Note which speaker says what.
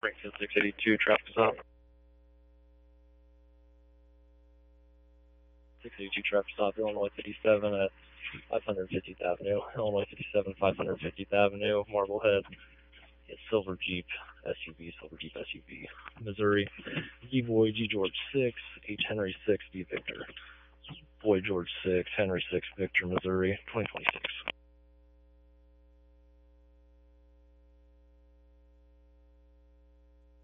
Speaker 1: Franklin 682, traffic stop. 682 traffic stop, Illinois 57 at 550th Avenue. Illinois 57, 550th Avenue, Marblehead. It's Silver Jeep SUV, Silver Jeep SUV. Missouri, D Boy, G George 6, H Henry 6, D Victor. Boy George 6, Henry 6, Victor, Missouri, 2026.